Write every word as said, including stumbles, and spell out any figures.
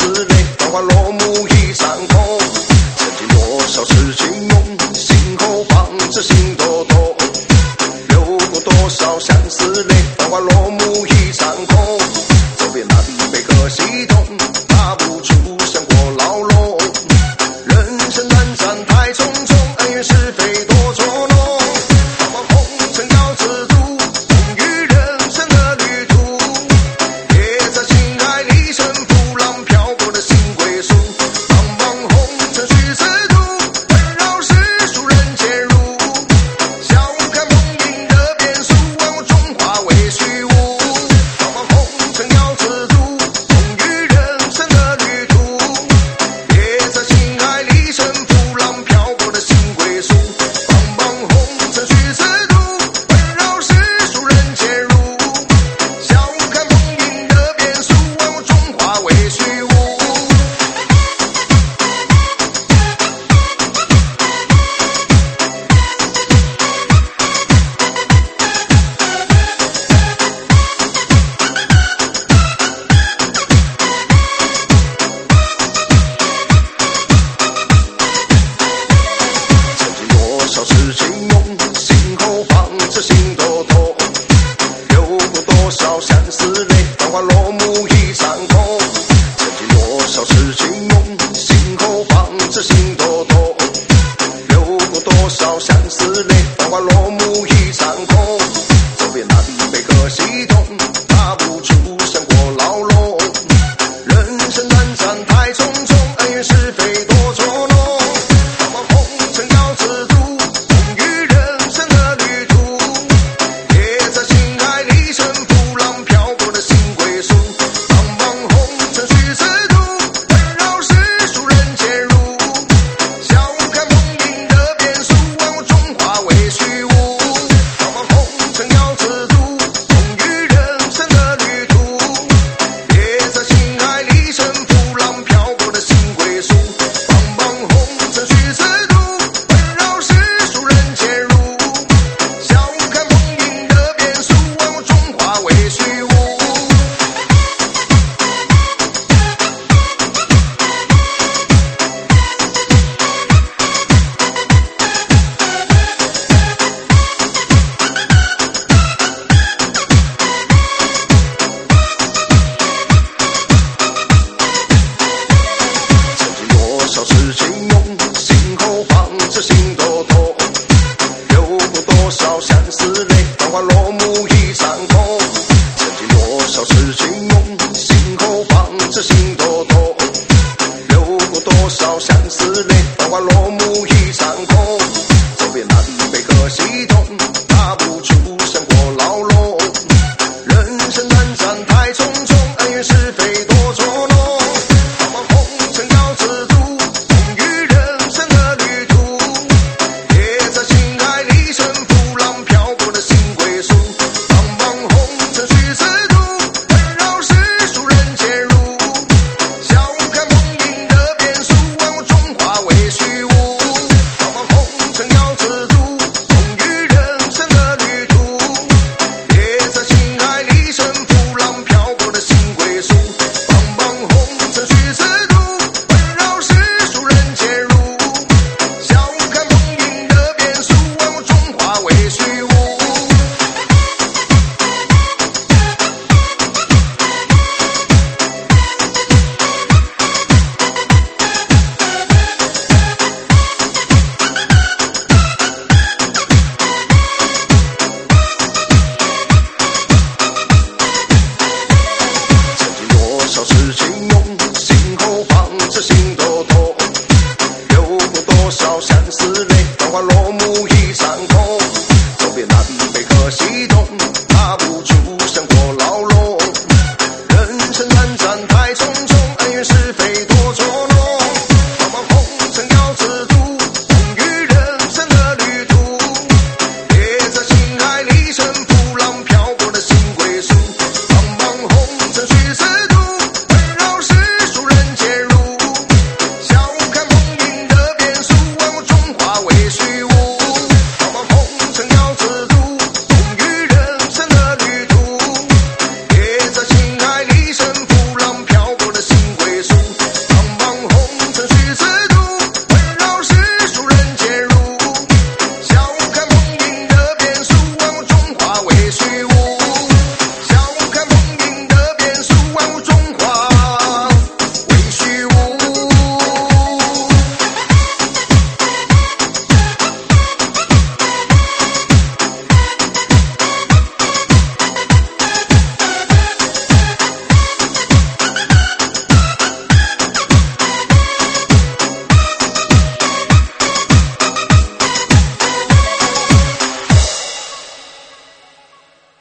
丝泪，繁华落幕已山空。曾经多少痴情梦，醒后方知心朵朵。流过多少相思泪，繁华落幕已山空。走遍那地北和西东，踏不出想过牢笼。人生难斩太匆匆，恩怨是非多捉弄。茫茫红尘要自渡，风雨人生的旅途。别在心海里沉浮，浪飘过的心归宿。茫茫红尘须自渡，纷扰世俗人间入。笑看梦影的变数，万物终化为虚无。茫茫红尘要自渡，风雨人生的旅途。别在心海里沉浮，浪飘过的心归宿。茫茫红尘须自渡，纷扰世俗人间入。笑看梦影的变数，万物终化为虚无。曾经多少痴情梦，醒后方知心朵朵。流过多少相思泪，繁华落幕已山空。曾经多少痴情梦，醒后方知心朵朵。流过多少相思泪，繁华落幕已山空。走遍那地北和西东，踏不出想过牢笼。人生难斩太匆匆，恩怨是非多捉弄。茫茫红尘要自渡，风雨人生的旅途。别在心海里沉浮，浪飘过的心归宿。茫茫红尘须自渡，纷扰世俗人间入。笑看梦影的变数，万物终化为虚无。茫茫红尘要自渡，风雨人生的旅途。别在心海里沉浮，浪飘过的心归宿。茫茫红尘须自渡，纷扰世俗人间入。笑看梦影的变数，万物终化为虚无。曾经多少痴情梦，醒后方知心朵朵。流过多少相思泪，繁华落幕已山空。曾经多少痴情梦，醒后方知心朵朵。流过多少相思泪，繁华落幕